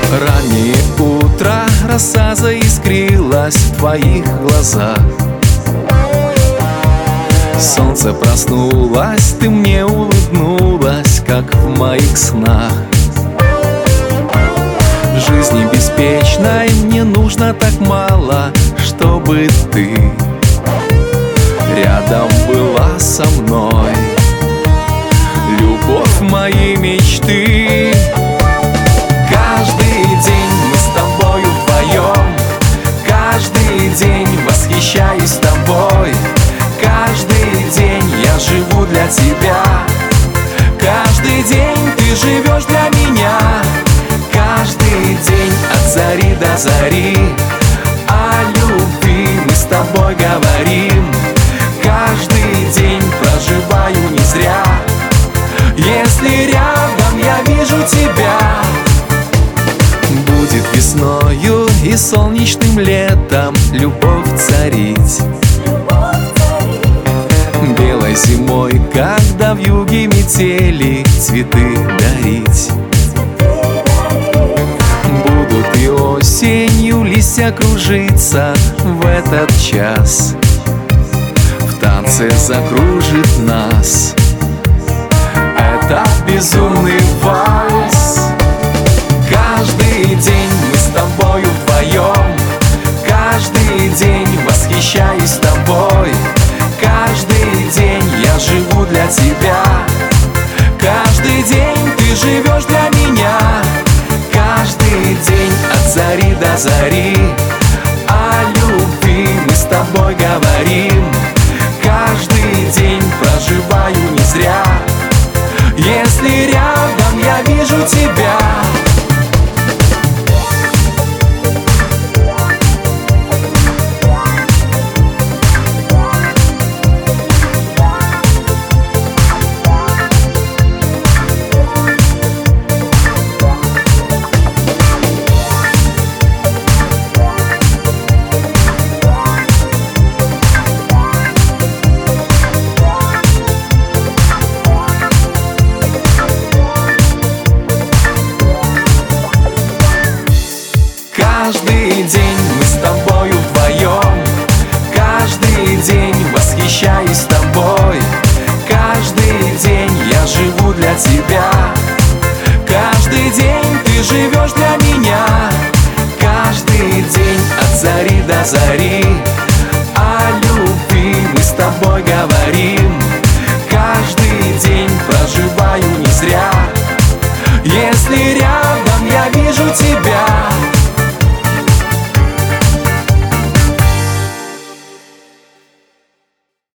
Раннее утро, роса заискрилась в твоих глазах. Солнце проснулось, ты мне улыбнулась, как в моих снах. Жизни беспечной мне нужно так мало, чтобы ты рядом была со мной. Любовь моей мечты. Каждый день мы с тобою вдвоем, каждый день восхищаюсь тобой. Каждый день я живу для тебя, каждый день ты живешь для меня. Каждый день от зари до зари о любви мы с тобой говорим. Каждый день проживаю не зря, если рядом я вижу тебя. Будет весною и солнечным летом любовь царить, белой зимой, когда в юге метели цветы дарить. Будут и осенью листья кружиться в этот час, в танце закружит нас этот безумный вальс. Каждый день мы с тобою вдвоем, каждый день восхищаюсь тобой. Каждый день я живу для тебя, каждый день ты живешь для меня. Каждый день от зари до зари о любви мы с тобой говорим. Каждый день проживаю не зря, если рядом я вижу тебя. Каждый день мы с тобою вдвоем, каждый день восхищаюсь тобой. Каждый день я живу для тебя, каждый день ты живешь для меня. Каждый день от зари до зари о любви мы с тобой говорим. Каждый день проживаю не зря, если